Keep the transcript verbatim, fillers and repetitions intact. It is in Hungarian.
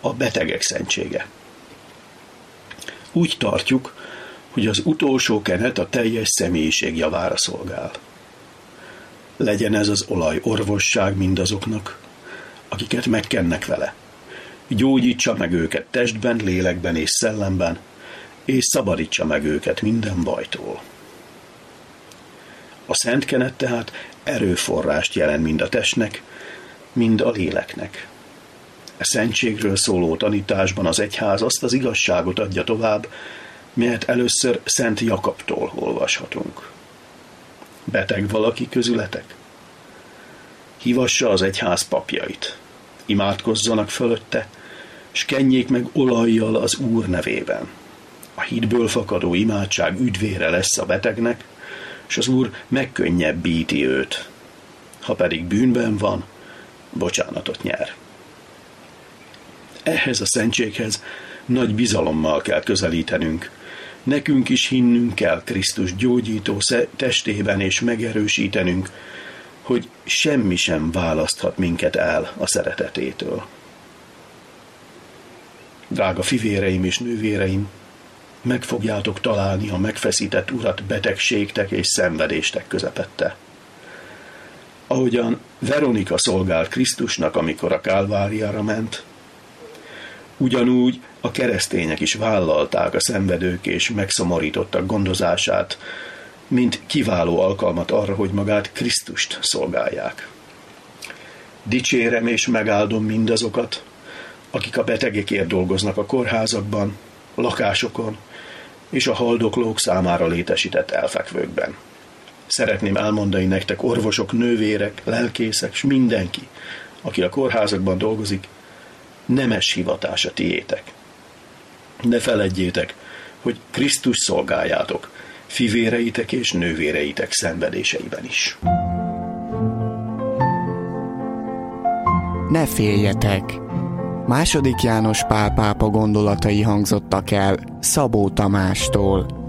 a betegek szentsége. Úgy tartjuk, hogy az utolsó kenet a teljes személyiség javára szolgál. Legyen ez az olaj orvosság mindazoknak, akiket megkennek vele. Gyógyítsa meg őket testben, lélekben és szellemben, és szabadítsa meg őket minden bajtól. A szent kenet tehát erőforrást jelent mind a testnek, mind a léleknek. A szentségről szóló tanításban az egyház azt az igazságot adja tovább, melyet először Szent Jakabtól olvashatunk. Beteg valaki közületek? Hívassa az egyház papjait, imádkozzanak fölötte, s kenjék meg olajjal az Úr nevében. A hitből fakadó imádság üdvére lesz a betegnek, és az Úr megkönnyebbíti őt. Ha pedig bűnben van, bocsánatot nyer. Ehhez a szentséghez nagy bizalommal kell közelítenünk. Nekünk is hinnünk kell Krisztus gyógyító testében, és megerősítenünk, hogy semmi sem választhat minket el a szeretetétől. Drága fivéreim és nővéreim, meg fogjátok találni a megfeszített Urat betegségtek és szenvedéstek közepette. Ahogyan Veronika szolgált Krisztusnak, amikor a Kálváriára ment, ugyanúgy a keresztények is vállalták a szenvedők és megszomorítottak gondozását, mint kiváló alkalmat arra, hogy magát Krisztust szolgálják. Dicsérem és megáldom mindazokat, akik a betegekért dolgoznak a kórházakban, lakásokon és a haldoklók számára létesített elfekvőkben. Szeretném elmondani nektek, orvosok, nővérek, lelkészek, s mindenki, aki a kórházakban dolgozik, nemes hivatás a tiétek. Ne feledjétek, hogy Krisztus szolgáljátok, fivéreitek és nővéreitek szenvedéseiben is. Ne féljetek! Második János Pál pápa gondolatai hangzottak el Szabó Tamástól.